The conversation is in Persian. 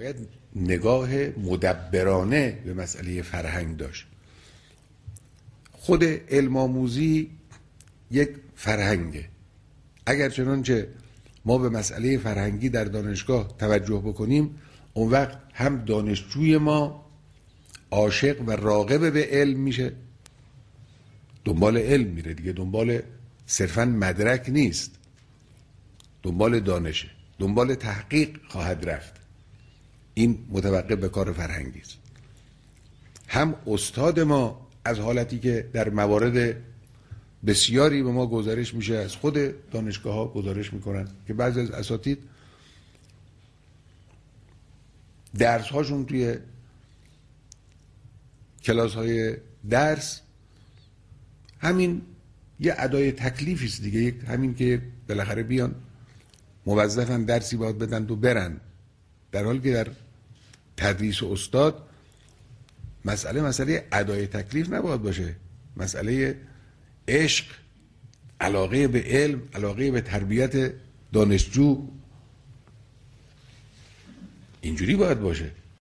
باید نگاه مدبرانه به مسئله فرهنگ داشت. خود علم آموزی یک فرهنگه. اگر چنانچه ما به مسئله فرهنگی در دانشگاه توجه بکنیم، اون وقت هم دانشجوی ما عاشق و راغب به علم میشه، دنبال علم میره دیگه، دنبال صرفا مدرک نیست، دنبال دانشه، دنبال تحقیق خواهد رفت. این متوقف به کار فرهنگی است. هم استاد ما از حالتی که در موارد بسیاری به ما گزارش میشه، از خود دانشگاه ها گزارش میکنن که بعضی از اساتید درس هاشون توی کلاس های درس همین یه ادای تکلیفی است دیگه، همین که بالاخره بیان موظفن درسی باید بدن و برن، در حالی که در تدریس استاد مسئله ادای تکلیف نباید باشه، مسئله عشق، علاقه به علم، علاقه به تربیت دانشجو، اینجوری باید باشه.